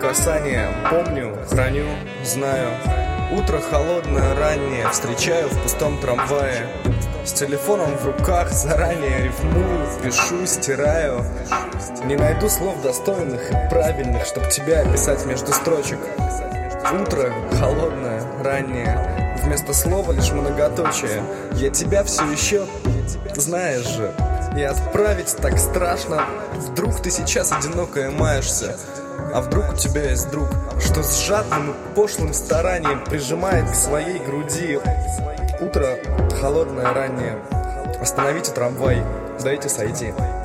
касания. Помню, храню, знаю. Утро холодное, раннее, встречаю в пустом трамвае. С телефоном в руках заранее рифмую, пишу, стираю. Не найду слов достойных и правильных, чтоб тебя описать между строчек. Утро холодное, раннее, вместо слова лишь многоточие. Я тебя все еще, знаешь же, и отправить так страшно. Вдруг ты сейчас одинокая маешься, а вдруг у тебя есть друг, что с жадным и пошлым старанием прижимает к своей груди. Утро холодное, раннее, остановите трамвай, дайте сойти.